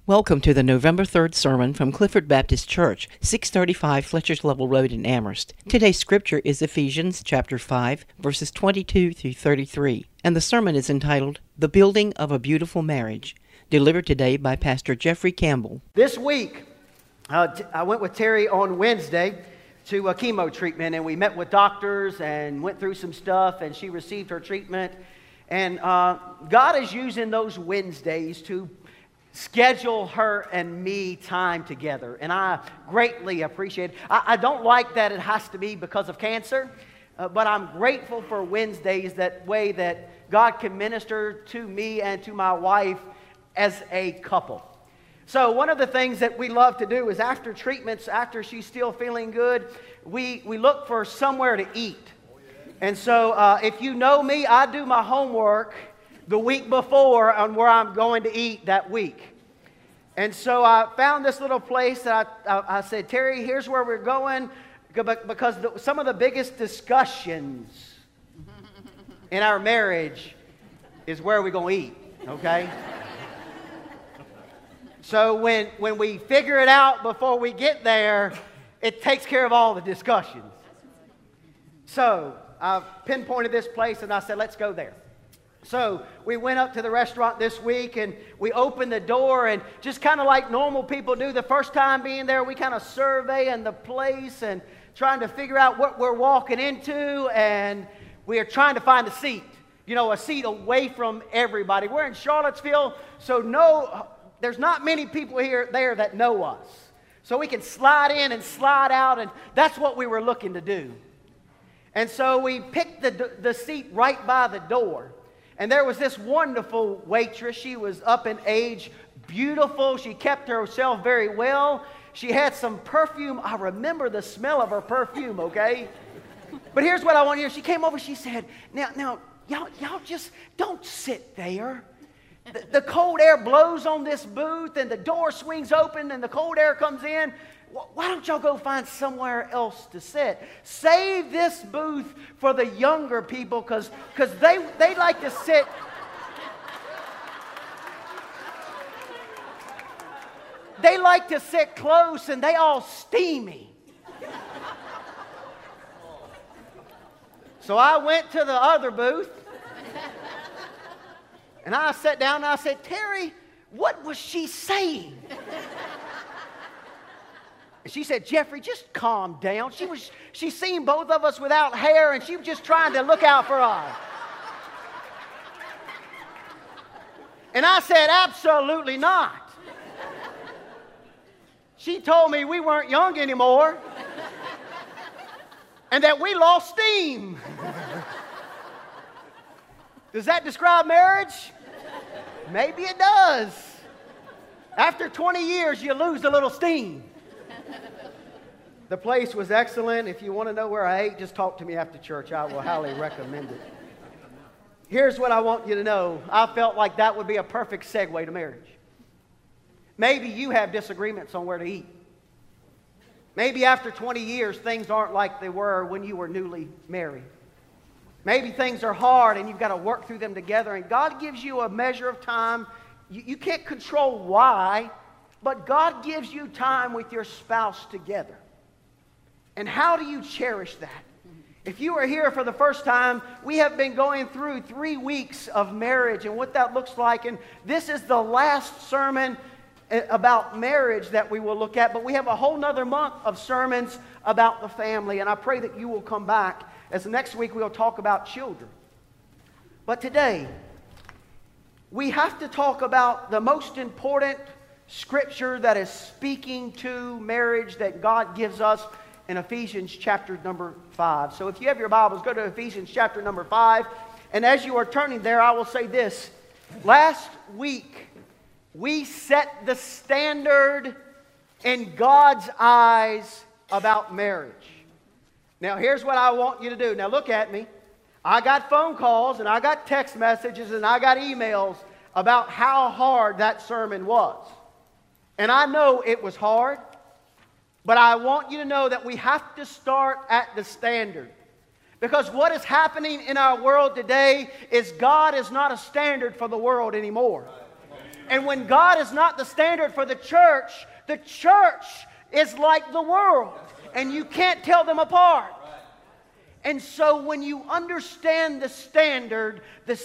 Welcome to the November 3rd sermon from Clifford Baptist Church, 635 Fletcher's Level Road in Amherst. Today's scripture is Ephesians chapter 5, verses 22 through 33, and the sermon is entitled, The Building of a Beautiful Marriage, delivered today by Pastor Jeffrey Campbell. This week, I went with Terry on Wednesday to a chemo treatment, and we met with doctors and went through some stuff, and she received her treatment. And God is using those Wednesdays to schedule her and me time together, and I greatly appreciate it. I don't like that it has to be because of cancer, but I'm grateful for Wednesdays, that way that God can minister to me and to my wife as a couple. So one of the things that we love to do is after treatments, after she's still feeling good, we look for somewhere to eat. And so if you know me, I do my homework the week before on where I'm going to eat that week. And so I found this little place that I said, Terry, here's where we're going, because some of the biggest discussions in our marriage is where we're going to eat, okay? So when we figure it out before we get there, it takes care of all the discussions. So I pinpointed this place and I said, let's go there. So we went up to the restaurant this week and we opened the door, and just kind of like normal people do the first time being there, we kind of surveying the place and trying to figure out what we're walking into, and we are trying to find a seat, a seat away from everybody. We're in Charlottesville, so there's not many people there that know us. So we can slide in and slide out, and that's what we were looking to do. And so we picked the seat right by the door. And there was this wonderful waitress. She was up in age, beautiful. She kept herself very well. She had some perfume. I remember the smell of her perfume, okay? But here's what I want to hear. She came over, she said, now, y'all just don't sit there. The cold air blows on this booth, and the door swings open, and the cold air comes in. Why don't y'all go find somewhere else to sit? Save this booth for the younger people, because they like to sit. They like to sit close, and they all steamy. So I went to the other booth, and I sat down and I said, Terry, what was she saying? And she said, Jeffrey, just calm down. She seen both of us without hair, and she was just trying to look out for us. And I said, absolutely not. She told me we weren't young anymore and that we lost steam. Does that describe marriage? Maybe it does. After 20 years, you lose a little steam. The place was excellent. If you want to know where I ate, just talk to me after church. I will highly recommend it. Here's what I want you to know. I felt like that would be a perfect segue to marriage. Maybe you have disagreements on where to eat. Maybe after 20 years, things aren't like they were when you were newly married. Maybe things are hard and you've got to work through them together, and God gives you a measure of time. You can't control why, but God gives you time with your spouse together. And how do you cherish that? If you are here for the first time, we have been going through 3 weeks of marriage and what that looks like. And this is the last sermon about marriage that we will look at. But we have a whole nother month of sermons about the family. And I pray that you will come back, as next week we'll talk about children. But today, we have to talk about the most important scripture that is speaking to marriage that God gives us in Ephesians chapter number 5. So if you have your Bibles, go to Ephesians chapter number 5. And as you are turning there, I will say this. Last week, we set the standard in God's eyes about marriage. Now, here's what I want you to do. Now, look at me. I got phone calls, and I got text messages, and I got emails about how hard that sermon was. And I know it was hard. But I want you to know that we have to start at the standard. Because what is happening in our world today is God is not a standard for the world anymore. And when God is not the standard for the church is like the world. And you can't tell them apart. And so when you understand the standard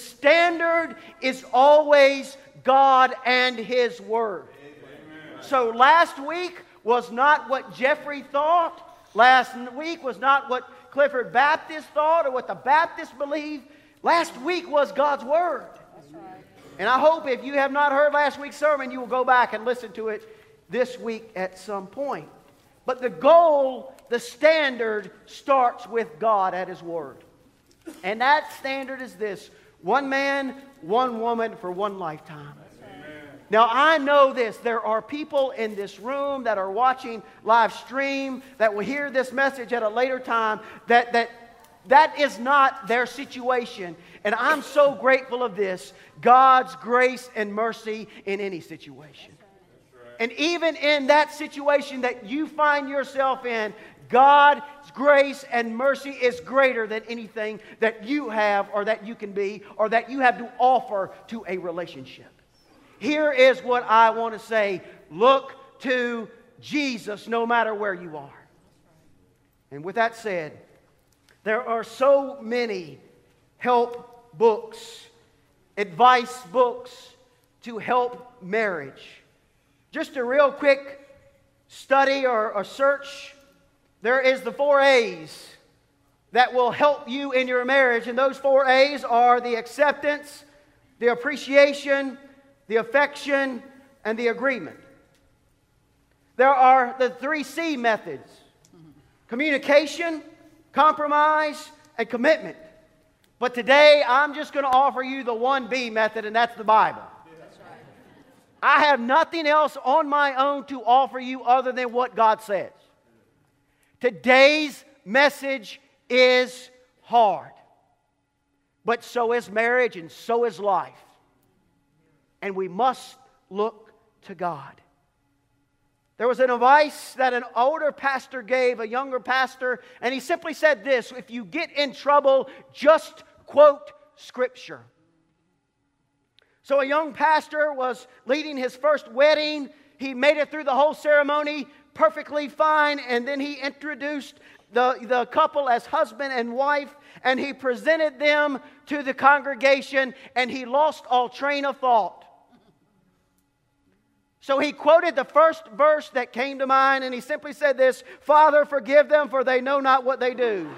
is always God and His Word. So last week was not what Jeffrey thought. Last week was not what Clifford Baptist thought or what the Baptists believed. Last week was God's Word. And I hope if you have not heard last week's sermon, you will go back and listen to it this week at some point. But the goal, the standard, starts with God at His Word. And that standard is this: one man, one woman for one lifetime. Now, I know this. There are people in this room that are watching live stream that will hear this message at a later time that is not their situation. And I'm so grateful of this: God's grace and mercy in any situation. And even in that situation that you find yourself in, God's grace and mercy is greater than anything that you have or that you can be or that you have to offer to a relationship. Here is what I want to say: look to Jesus no matter where you are. And with that said, there are so many help books, advice books to help marriage. Just a real quick study or search. There is the 4 A's that will help you in your marriage. And those 4 A's are the acceptance, the appreciation, the affection, and the agreement. There are the 3 C methods: communication, compromise, and commitment. But today I'm just going to offer you the 1 B method, and that's the Bible. I have nothing else on my own to offer you other than what God says. Today's message is hard. But so is marriage and so is life. And we must look to God. There was an advice that an older pastor gave a younger pastor, and he simply said this: if you get in trouble, just quote Scripture. So a young pastor was leading his first wedding. He made it through the whole ceremony perfectly fine, and then he introduced the couple as husband and wife, and he presented them to the congregation, and he lost all train of thought. So he quoted the first verse that came to mind, and he simply said this: "Father, forgive them, for they know not what they do."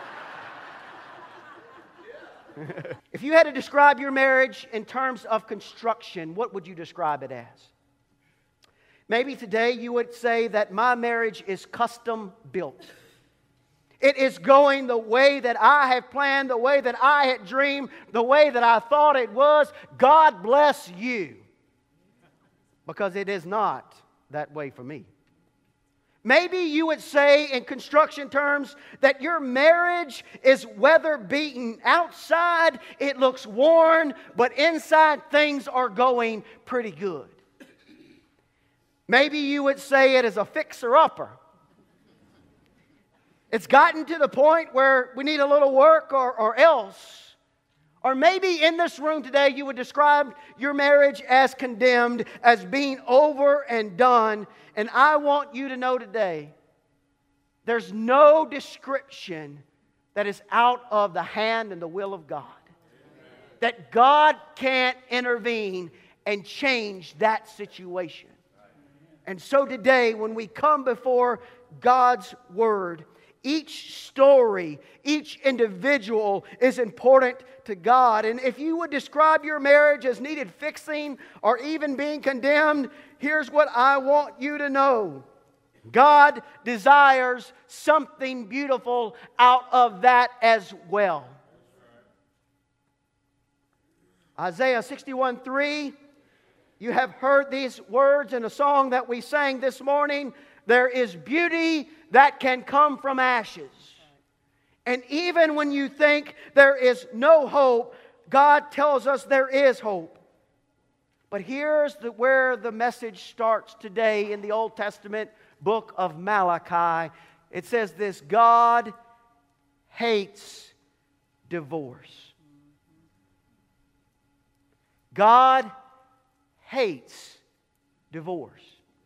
If you had to describe your marriage in terms of construction, what would you describe it as? Maybe today you would say that my marriage is custom built. It is going the way that I have planned, the way that I had dreamed, the way that I thought it was. God bless you. Because it is not that way for me. Maybe you would say in construction terms that your marriage is weather beaten. Outside it looks worn, but inside things are going pretty good. Maybe you would say it is a fixer-upper. It's gotten to the point where we need a little work or else. Or maybe in this room today you would describe your marriage as condemned, as being over and done. And I want you to know today, there's no description that is out of the hand and the will of God. That God can't intervene and change that situation. And so today, when we come before God's Word, each story, each individual is important to God. And if you would describe your marriage as needed fixing or even being condemned, here's what I want you to know. God desires something beautiful out of that as well. Isaiah 61:3. You have heard these words in a song that we sang this morning. There is beauty that can come from ashes. And even when you think there is no hope, God tells us there is hope. But here's where the message starts today in the Old Testament book of Malachi. It says this: God hates divorce. God hates divorce.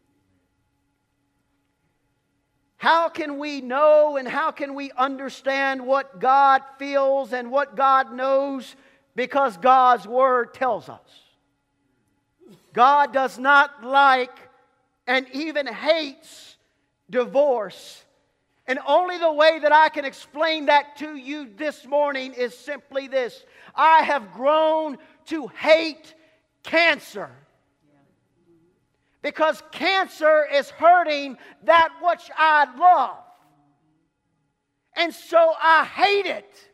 How can we know and how can we understand what God feels and what God knows? Because God's Word tells us. God does not like and even hates divorce. And only the way that I can explain that to you this morning is simply this. I have grown to hate cancer. Because cancer is hurting that which I love. And so I hate it.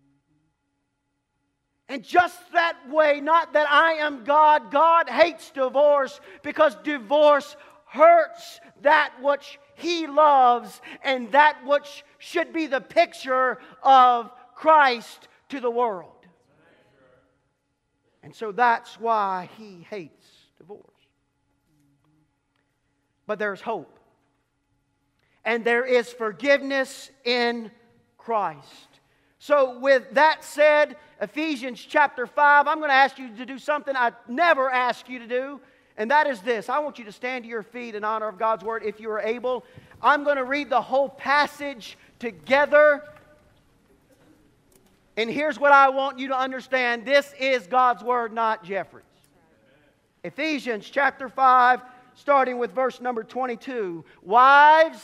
And just that way, not that I am God, God hates divorce because divorce hurts that which He loves and that which should be the picture of Christ to the world. And so that's why He hates divorce. But there's hope. And there is forgiveness in Christ. So with that said, Ephesians chapter 5, I'm going to ask you to do something I never ask you to do. And that is this. I want you to stand to your feet in honor of God's Word if you are able. I'm going to read the whole passage together. And here's what I want you to understand. This is God's Word, not Jeffrey's. Ephesians chapter 5, starting with verse number 22. Wives,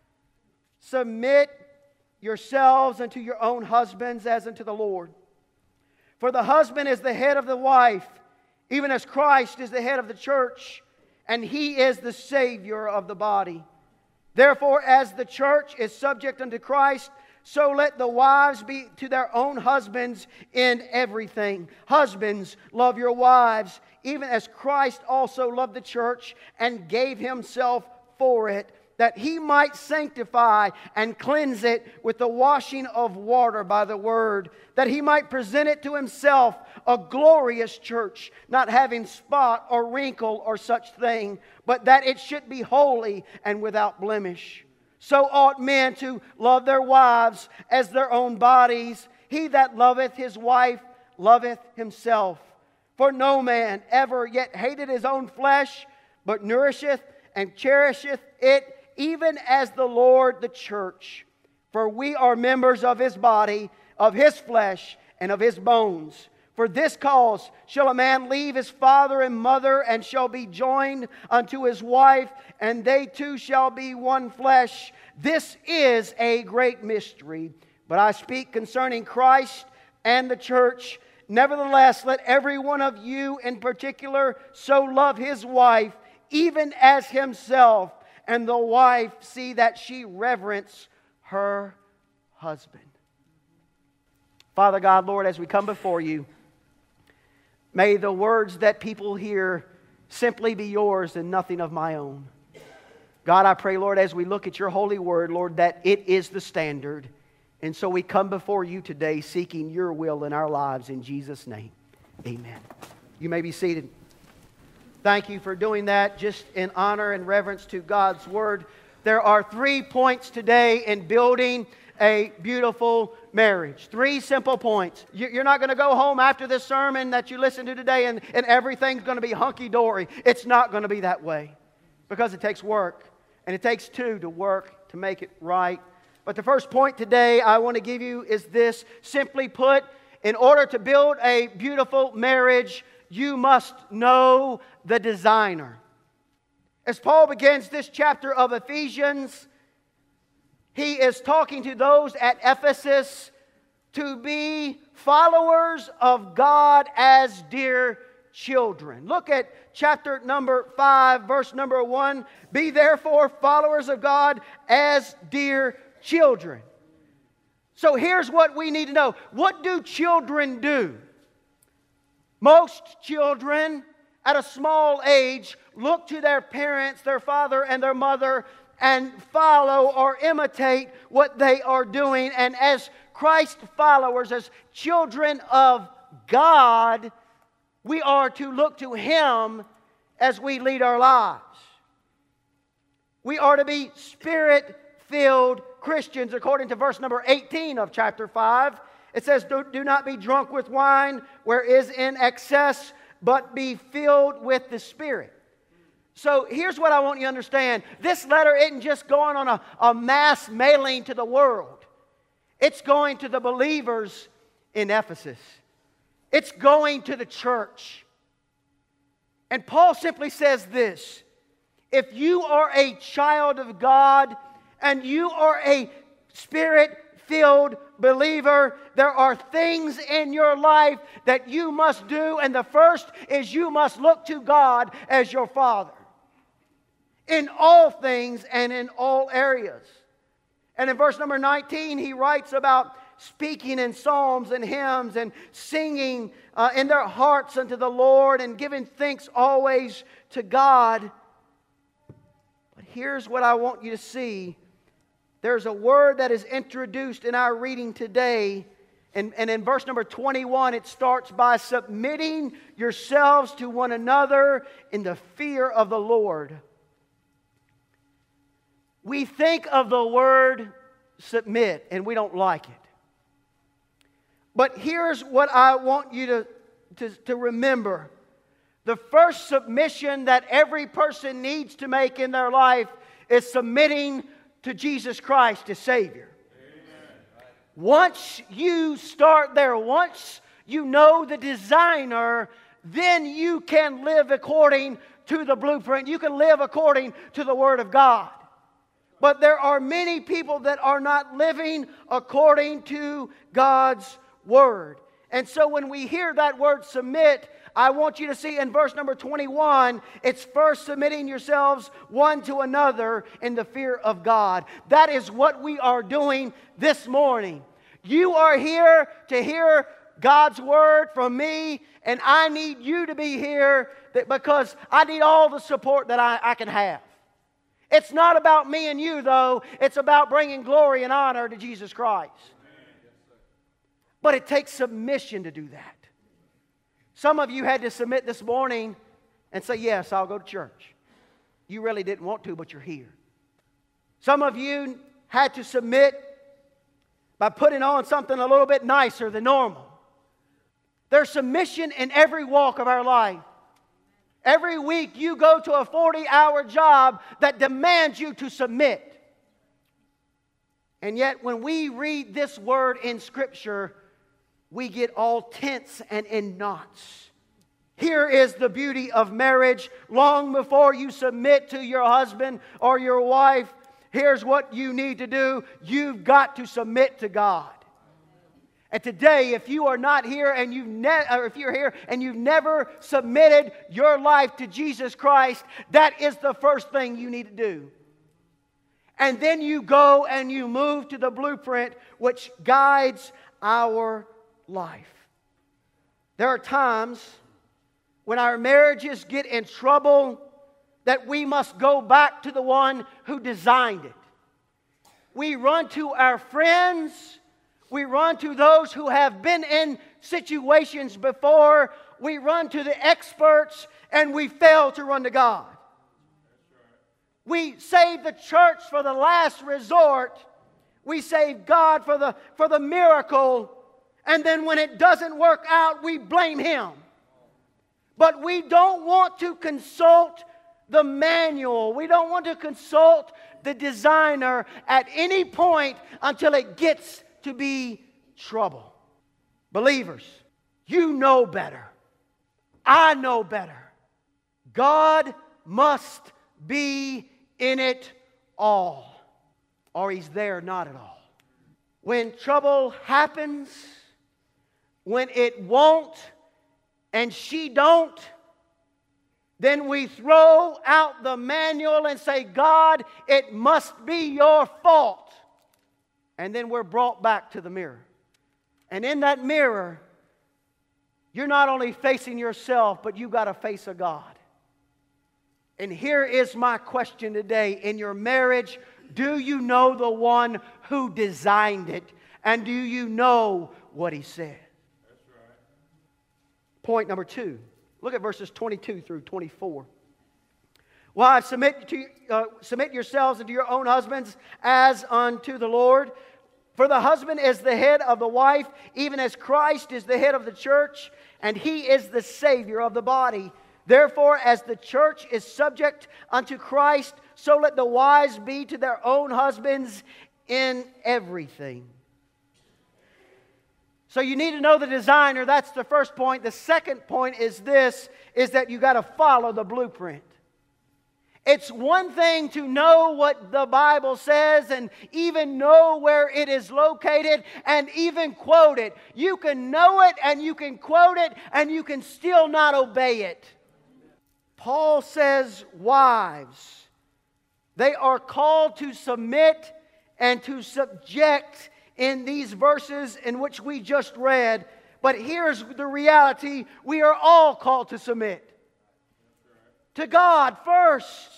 submit yourselves unto your own husbands as unto the Lord. For the husband is the head of the wife, even as Christ is the head of the church, and He is the Savior of the body. Therefore, as the church is subject unto Christ, so let the wives be to their own husbands in everything. Husbands, love your wives, even as Christ also loved the church and gave Himself for it, that He might sanctify and cleanse it with the washing of water by the word, that He might present it to Himself a glorious church, not having spot or wrinkle or such thing, but that it should be holy and without blemish. So ought men to love their wives as their own bodies. He that loveth his wife loveth himself. For no man ever yet hated his own flesh, but nourisheth and cherisheth it, even as the Lord the church. For we are members of His body, of His flesh, and of His bones. For this cause shall a man leave his father and mother, and shall be joined unto his wife, and they two shall be one flesh. This is a great mystery, but I speak concerning Christ and the church. Nevertheless, let every one of you in particular so love his wife, even as himself, and the wife see that she reverence her husband. Father God, Lord, as we come before You, may the words that people hear simply be Yours and nothing of my own. God, I pray, Lord, as we look at Your holy word, Lord, that it is the standard. And so we come before You today seeking Your will in our lives in Jesus' name. Amen. You may be seated. Thank you for doing that just in honor and reverence to God's Word. There are 3 points today in building a beautiful marriage. 3 simple points. You're not going to go home after this sermon that you listened to today and everything's going to be hunky-dory. It's not going to be that way because it takes work. And it takes 2 to work to make it right. But the first point today I want to give you is this. Simply put, in order to build a beautiful marriage, you must know the designer. As Paul begins this chapter of Ephesians, he is talking to those at Ephesus to be followers of God as dear children. Look at chapter number 5, verse number 1. Be therefore followers of God as dear children. So here's what we need to know. What do children do? Most children at a small age look to their parents, their father and their mother, and follow or imitate what they are doing. And as Christ followers, as children of God, we are to look to Him as we lead our lives. We are to be Spirit-filled Christians according to verse number 18 of chapter 5. It says, do not be drunk with wine, where is in excess, but be filled with the Spirit. So here's what I want you to understand. This letter isn't just going on a mass mailing to the world. It's going to the believers in Ephesus. It's going to the church. And Paul simply says this: if you are a child of God and you are a Spirit-filled believer, there are things in your life that you must do. And the first is you must look to God as your Father in all things and in all areas. And in verse number 19, he writes about speaking in psalms and hymns and singing in their hearts unto the Lord and giving thanks always to God. But here's what I want you to see. There's a word that is introduced in our reading today. And in verse number 21, it starts by submitting yourselves to one another in the fear of the Lord. We think of the word submit and we don't like it. But here's what I want you to remember. The first submission that every person needs to make in their life is submitting to Jesus Christ as Savior. Amen. Once you start there, once you know the designer, then you can live according to the blueprint. You can live according to the Word of God. But there are many people that are not living according to God's Word. And so when we hear that word submit, I want you to see in verse number 21, it's first submitting yourselves one to another in the fear of God. That is what we are doing this morning. You are here to hear God's Word from me, and I need you to be here because I need all the support that I can have. It's not about me and you, though. It's about bringing glory and honor to Jesus Christ. But it takes submission to do that. Some of you had to submit this morning and say, yes, I'll go to church. You really didn't want to, but you're here. Some of you had to submit by putting on something a little bit nicer than normal. There's submission in every walk of our life. Every week you go to a 40-hour job that demands you to submit. And yet when we read this word in Scripture, we get all tense and in knots. Here is the beauty of marriage. Long before you submit to your husband or your wife, here's what you need to do. You've got to submit to God. And today, if you are not here and if you're here and you've never submitted your life to Jesus Christ, that is the first thing you need to do. And then you go and you move to the blueprint which guides our life. There are times when our marriages get in trouble that we must go back to the one who designed it. We run to our friends. We run to those who have been in situations before. We run to the experts, and we fail to run to God. We save the church for the last resort. We save God for the miracle. And then when it doesn't work out, we blame Him. But we don't want to consult the manual. We don't want to consult the designer at any point until it gets to be trouble. Believers, you know better. I know better. God must be in it all, or He's there not at all. When trouble happens, when it won't and she don't, then we throw out the manual and say, God, it must be your fault. And then we're brought back to the mirror. And in that mirror, you're not only facing yourself, but you've got to face a God. And here is my question today. In your marriage, do you know the one who designed it? And do you know what He said? That's right. Point number 2. Look at verses 22 through 24. Wives, submit yourselves unto your own husbands as unto the Lord. For the husband is the head of the wife, even as Christ is the head of the church, and He is the Savior of the body. Therefore, as the church is subject unto Christ, so let the wives be to their own husbands in everything. So you need to know the designer. That's the first point. The second point is this, is that you got to follow the blueprint. It's one thing to know what the Bible says and even know where it is located and even quote it. You can know it and you can quote it and you can still not obey it. Paul says, wives, they are called to submit and to subject in these verses in which we just read. But here's the reality. We are all called to submit. To God first.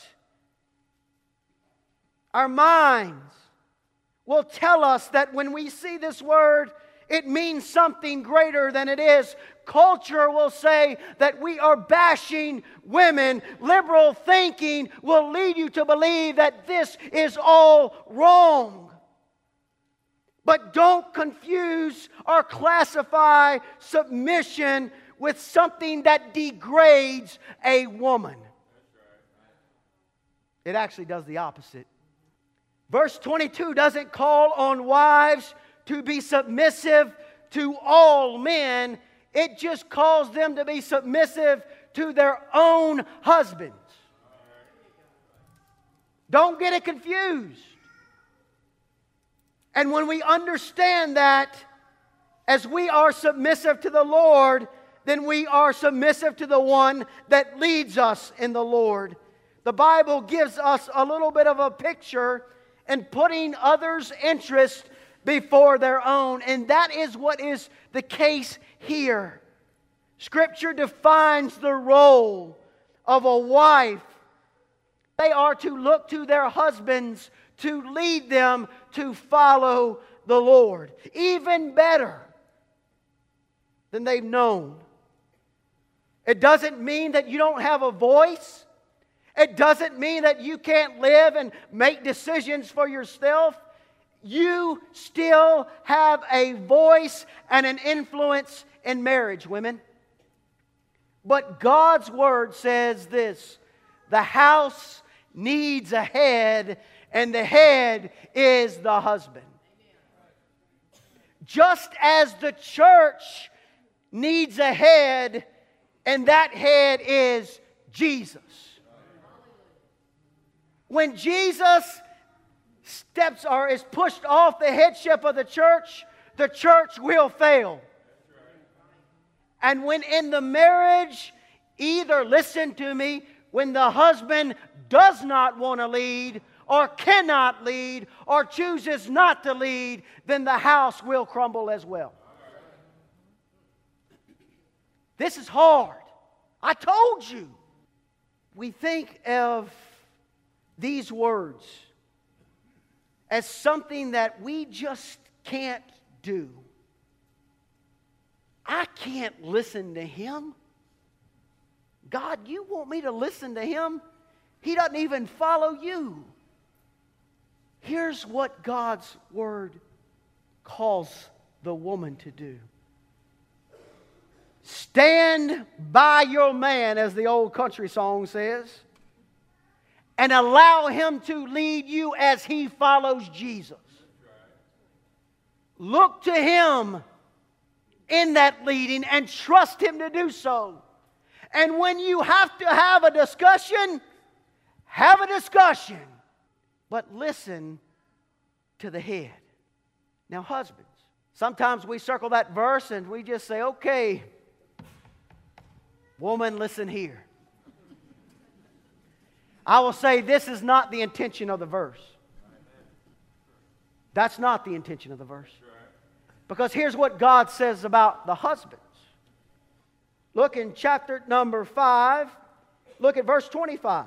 Our minds will tell us that when we see this word, it means something greater than it is. Culture will say that we are bashing women. Liberal thinking will lead you to believe that this is all wrong. But don't confuse or classify submission with something that degrades a woman. It actually does the opposite. Verse 22 doesn't call on wives to be submissive to all men. It just calls them to be submissive to their own husbands. Don't get it confused. And when we understand that, as we are submissive to the Lord, then we are submissive to the one that leads us in the Lord. The Bible gives us a little bit of a picture in putting others' interest before their own. And that is what is the case here. Scripture defines the role of a wife. They are to look to their husbands to lead them to follow the Lord. Even better than they've known. It doesn't mean that you don't have a voice. It doesn't mean that you can't live and make decisions for yourself. You still have a voice and an influence in marriage, women. But God's Word says this: the house needs a head, and the head is the husband. Just as the church needs a head, and that head is Jesus. When Jesus steps or is pushed off the headship of the church will fail. And when in the marriage, either, listen to me, when the husband does not want to lead or cannot lead or chooses not to lead, then the house will crumble as well. This is hard. I told you. We think of these words as something that we just can't do. I can't listen to him. God, you want me to listen to him? He doesn't even follow you. Here's what God's Word calls the woman to do. Stand by your man, as the old country song says, and allow him to lead you as he follows Jesus. Look to him in that leading and trust him to do so. And when you have to have a discussion, have a discussion. But listen to the head. Now, husbands, sometimes we circle that verse and we just say, okay, woman, listen here. I will say this is not the intention of the verse. That's not the intention of the verse. Because here's what God says about the husbands. Look in chapter number 5. Look at verse 25.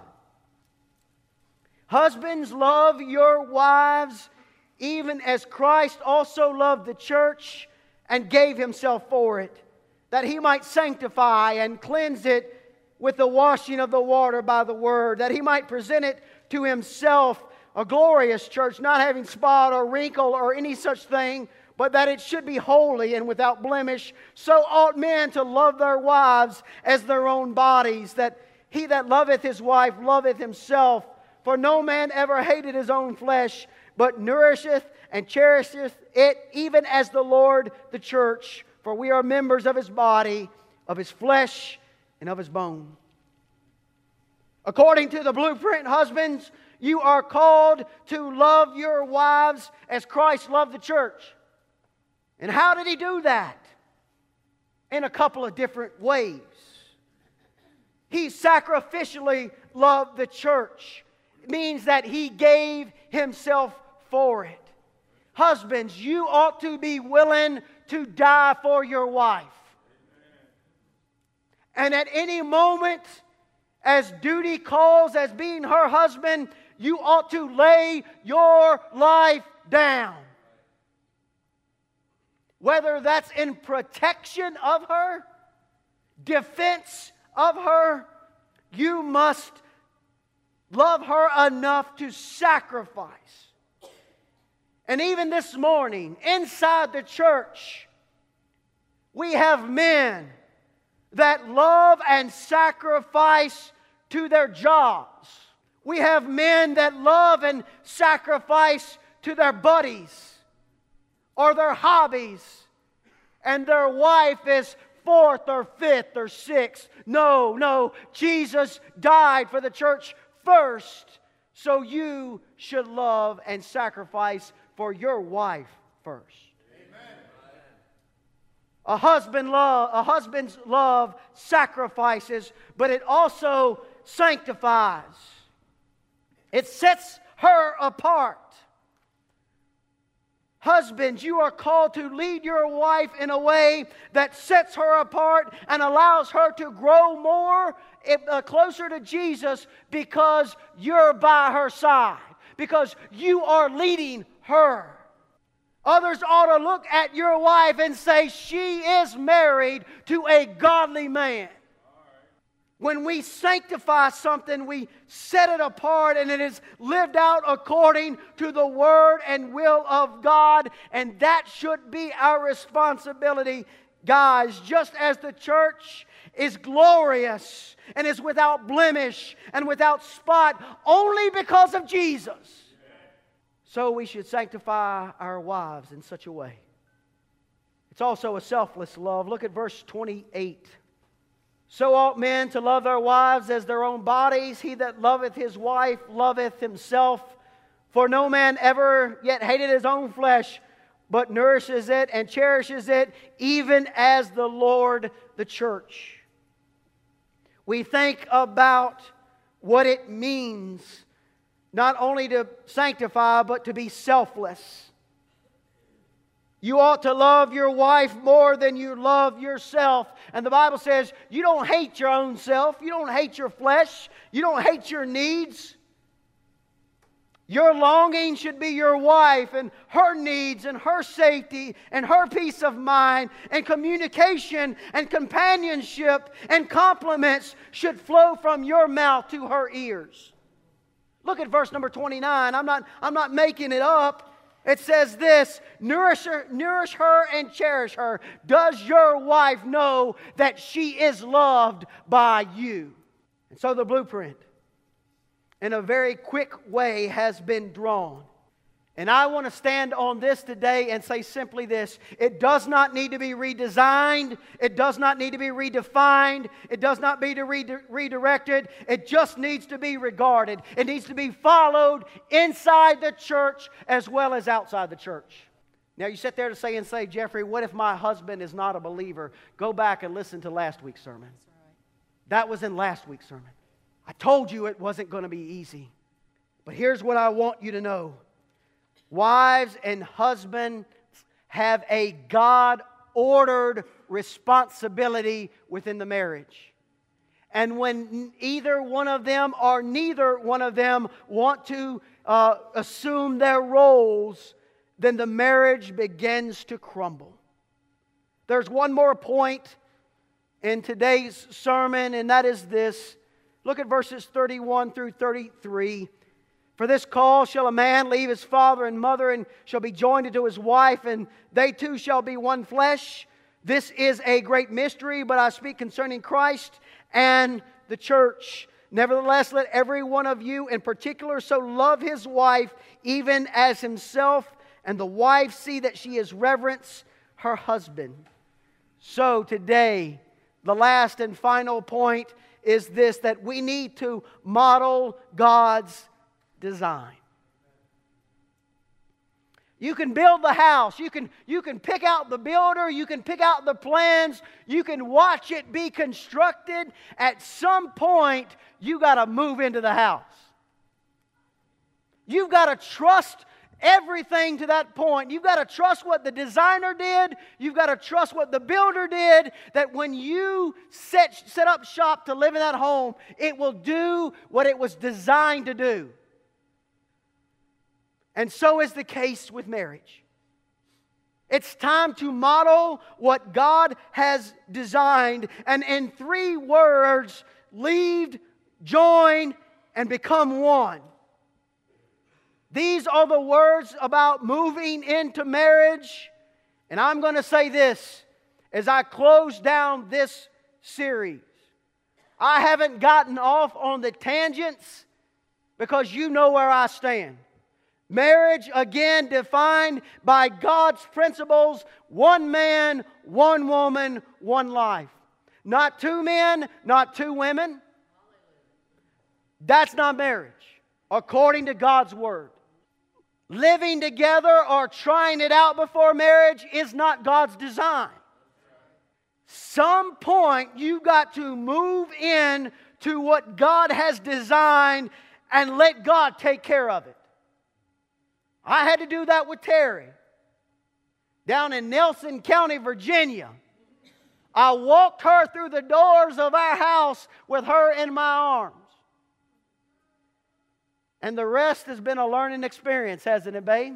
Husbands, love your wives, even as Christ also loved the church and gave himself for it, that he might sanctify and cleanse it with the washing of the water by the word, that he might present it to himself a glorious church, not having spot or wrinkle or any such thing, but that it should be holy and without blemish. So ought men to love their wives as their own bodies, that he that loveth his wife loveth himself. For no man ever hated his own flesh, but nourisheth and cherisheth it, even as the Lord the church. For we are members of his body, of his flesh, and of his bone. According to the blueprint, husbands, you are called to love your wives as Christ loved the church. And how did he do that? In a couple of different ways. He sacrificially loved the church. It means that he gave himself for it. Husbands, you ought to be willing to die for your wife. And at any moment, as duty calls, as being her husband, you ought to lay your life down. Whether that's in protection of her, defense of her, you must love her enough to sacrifice. And even this morning, inside the church, we have men that love and sacrifice to their jobs. We have men that love and sacrifice to their buddies or their hobbies, and their wife is fourth or fifth or sixth. No, Jesus died for the church first, so you should love and sacrifice for your wife first. Amen. A husband's love sacrifices, but it also sanctifies. It sets her apart. Husbands, you are called to lead your wife in a way that sets her apart and allows her to grow more closer to Jesus, because you're by her side, because you are leading her. Others ought to look at your wife and say, she is married to a godly man. When we sanctify something, we set it apart, and it is lived out according to the Word and will of God. And that should be our responsibility, guys. Just as the church is glorious and is without blemish and without spot only because of Jesus, so we should sanctify our wives in such a way. It's also a selfless love. Look at verse 28. So ought men to love their wives as their own bodies. He that loveth his wife loveth himself. For no man ever yet hated his own flesh, but nourishes it and cherishes it, even as the Lord the church. We think about what it means not only to sanctify, but to be selfless. You ought to love your wife more than you love yourself. And the Bible says you don't hate your own self. You don't hate your flesh. You don't hate your needs. Your longing should be your wife and her needs and her safety and her peace of mind, and communication and companionship and compliments should flow from your mouth to her ears. Look at verse number 29. I'm not making it up. It says this: nourish her and cherish her. Does your wife know that she is loved by you? And so the blueprint, in a very quick way, has been drawn. And I want to stand on this today and say simply this: it does not need to be redesigned. It does not need to be redefined. It does not need to be redirected. It just needs to be regarded. It needs to be followed inside the church as well as outside the church. Now you sit there to say, Jeffrey, what if my husband is not a believer? Go back and listen to last week's sermon. That was in last week's sermon. I told you it wasn't going to be easy. But here's what I want you to know. Wives and husbands have a God-ordered responsibility within the marriage. And when either one of them or neither one of them want to assume their roles, then the marriage begins to crumble. There's one more point in today's sermon, and that is this. Look at verses 31 through 33. For this cause shall a man leave his father and mother, and shall be joined unto his wife, and they two shall be one flesh. This is a great mystery, but I speak concerning Christ and the church. Nevertheless, let every one of you in particular so love his wife, even as himself, and the wife see that she is reverence her husband. So today, the last and final point is this, that we need to model God's design. You can build the house. You can pick out the builder. You can pick out the plans. You can watch it be constructed. At some point, you got to move into the house. You've got to trust everything to that point. You've got to trust what the designer did. You've got to trust what the builder did. That when you set up shop to live in that home, it will do what it was designed to do. And so is the case with marriage. It's time to model what God has designed. And in 3 words, leave, join, and become one. These are the words about moving into marriage. And I'm going to say this as I close down this series. I haven't gotten off on the tangents because you know where I stand. Marriage, again, defined by God's principles. One man, one woman, one life. Not 2 men, not 2 women. That's not marriage, according to God's Word. Living together or trying it out before marriage is not God's design. Some point you've got to move in to what God has designed and let God take care of it. I had to do that with Terry down in Nelson County, Virginia. I walked her through the doors of our house with her in my arms. And the rest has been a learning experience, hasn't it, babe?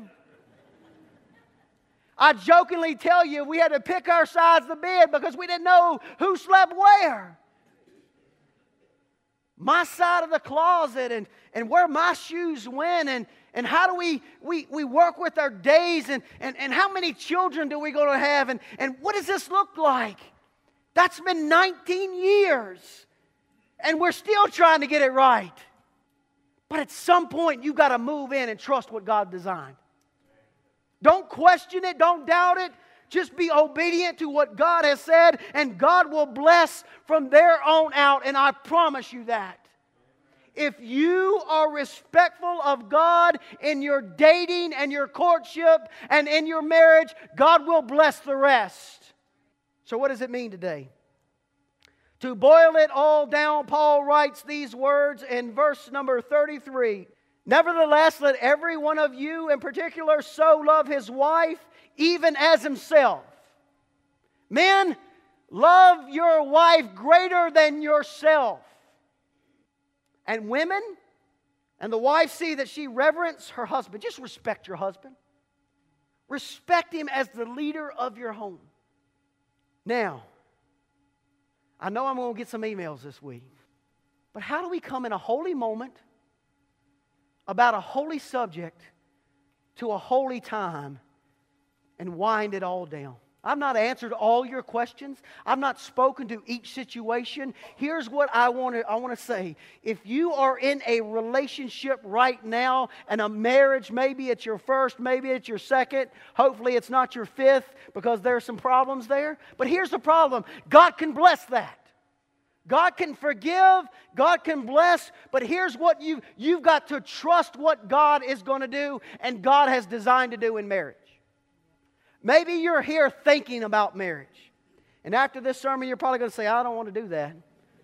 I jokingly tell you we had to pick our sides of the bed because we didn't know who slept where. My side of the closet and where my shoes went and how do we work with our days and how many children do we going to have and what does this look like? That's been 19 years and we're still trying to get it right. But at some point you've got to move in and trust what God designed. Don't question it, don't doubt it. Just be obedient to what God has said and God will bless from there on out, and I promise you that. If you are respectful of God in your dating and your courtship and in your marriage, God will bless the rest. So what does it mean today? To boil it all down, Paul writes these words in verse number 33. Nevertheless, let every one of you in particular so love his wife, even as himself. Men, love your wife greater than yourself. And women, and the wife see that she reverence her husband. Just respect your husband. Respect him as the leader of your home. Now, I know I'm going to get some emails this week. But how do we come in a holy moment about a holy subject to a holy time and wind it all down? I've not answered all your questions. I've not spoken to each situation. Here's what I want to say. If you are in a relationship right now and a marriage, maybe it's your first, maybe it's your second. Hopefully it's not your fifth because there are some problems there. But here's the problem. God can bless that. God can forgive, God can bless, but here's what you've got to trust what God is going to do and God has designed to do in marriage. Maybe you're here thinking about marriage. And after this sermon, you're probably going to say, I don't want to do that.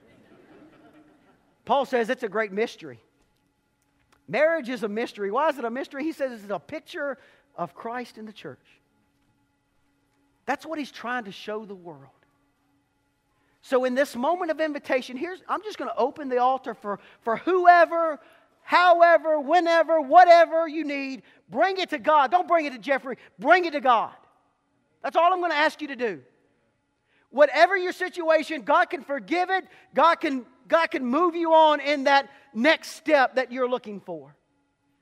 Paul says it's a great mystery. Marriage is a mystery. Why is it a mystery? He says it's a picture of Christ in the church. That's what he's trying to show the world. So in this moment of invitation, I'm just going to open the altar for whoever, however, whenever, whatever you need. Bring it to God. Don't bring it to Jeffrey. Bring it to God. That's all I'm going to ask you to do. Whatever your situation, God can forgive it. God can move you on in that next step that you're looking for.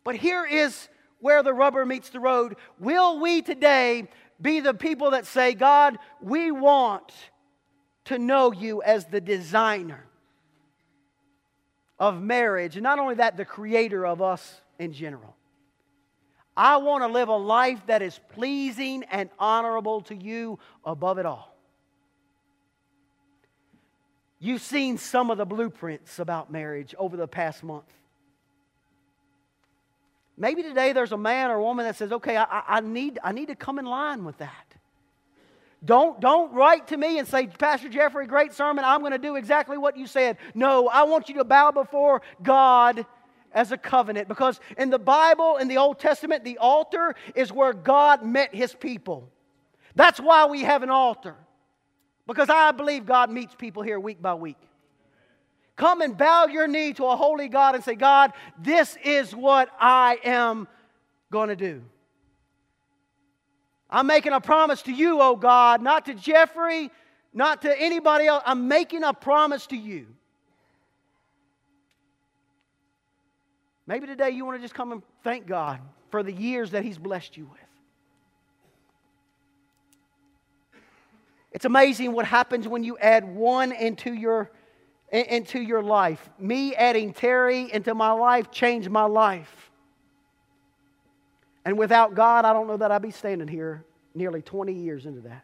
But here is where the rubber meets the road. Will we today be the people that say, God, we want to know you as the designer of marriage, and not only that, the creator of us in general. I want to live a life that is pleasing and honorable to you above it all. You've seen some of the blueprints about marriage over the past month. Maybe today there's a man or a woman that says, okay, I need to come in line with that. Don't write to me and say, Pastor Jeffrey, great sermon, I'm going to do exactly what you said. No, I want you to bow before God as a covenant. Because in the Bible, in the Old Testament, the altar is where God met His people. That's why we have an altar. Because I believe God meets people here week by week. Come and bow your knee to a holy God and say, God, this is what I am going to do. I'm making a promise to you, oh God, not to Jeffrey, not to anybody else. I'm making a promise to you. Maybe today you want to just come and thank God for the years that He's blessed you with. It's amazing what happens when you add one into your life. Me adding Terry into my life changed my life. And without God, I don't know that I'd be standing here nearly 20 years into that.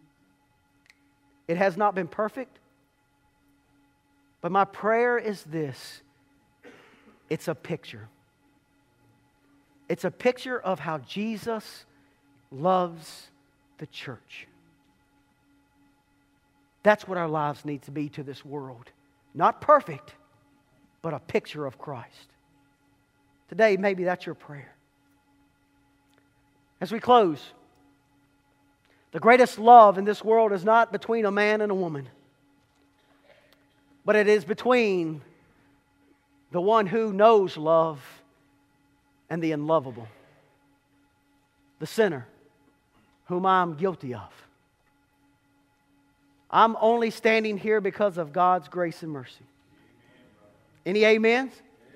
It has not been perfect. But my prayer is this. It's a picture. It's a picture of how Jesus loves the church. That's what our lives need to be to this world. Not perfect, but a picture of Christ. Today, maybe that's your prayer. As we close, the greatest love in this world is not between a man and a woman, but it is between the one who knows love and the unlovable, the sinner whom I'm guilty of. I'm only standing here because of God's grace and mercy. Any amens?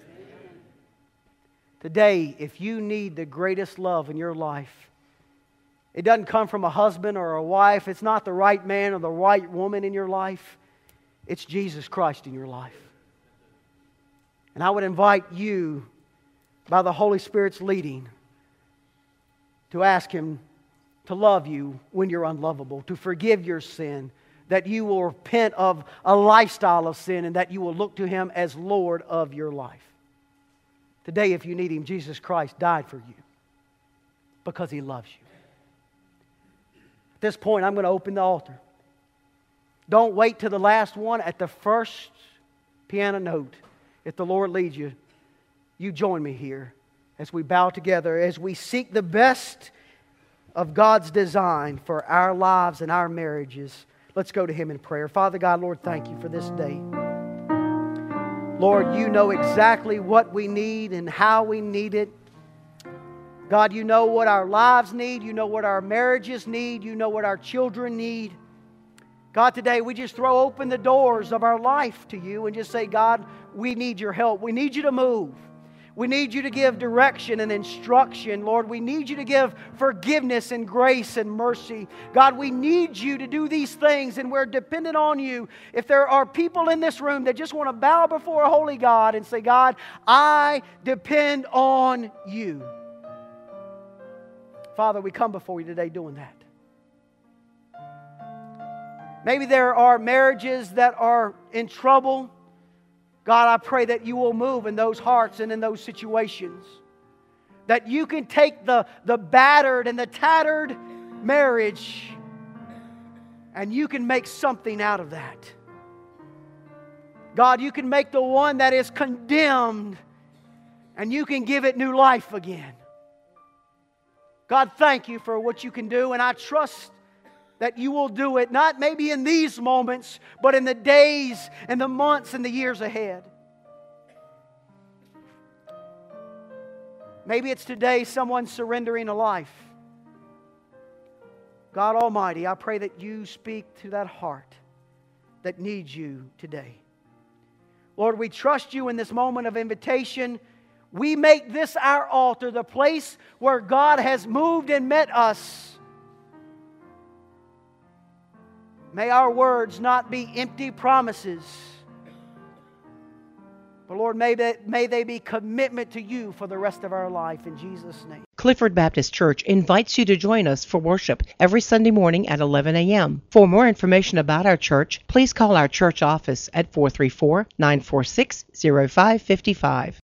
Today, if you need the greatest love in your life, it doesn't come from a husband or a wife. It's not the right man or the right woman in your life. It's Jesus Christ in your life. And I would invite you, by the Holy Spirit's leading, to ask Him to love you when you're unlovable, to forgive your sin, that you will repent of a lifestyle of sin, and that you will look to Him as Lord of your life. Today, if you need Him, Jesus Christ died for you because He loves you. At this point, I'm going to open the altar. Don't wait till the last one. At the first piano note, if the Lord leads you, you join me here as we bow together, as we seek the best of God's design for our lives and our marriages. Let's go to Him in prayer. Father God, Lord, thank you for this day. Lord, you know exactly what we need and how we need it. God, you know what our lives need. You know what our marriages need. You know what our children need. God, today we just throw open the doors of our life to you and just say, God, we need your help. We need you to move. We need you to give direction and instruction, Lord. We need you to give forgiveness and grace and mercy. God, we need you to do these things, and we're dependent on you. If there are people in this room that just want to bow before a holy God and say, God, I depend on you. Father, we come before you today doing that. Maybe there are marriages that are in trouble. God, I pray that you will move in those hearts and in those situations. That you can take the battered and the tattered marriage and you can make something out of that. God, you can make the one that is condemned and you can give it new life again. God, thank you for what you can do, and I trust that you will do it, not maybe in these moments, but in the days and the months and the years ahead. Maybe it's today someone surrendering a life. God Almighty, I pray that you speak to that heart that needs you today. Lord, we trust you in this moment of invitation. we make this our altar, the place where God has moved and met us. May our words not be empty promises, but Lord, may they be commitment to you for the rest of our life, in Jesus' name. Clifford Baptist Church invites you to join us for worship every Sunday morning at 11 a.m. For more information about our church, please call our church office at 434-946-0555.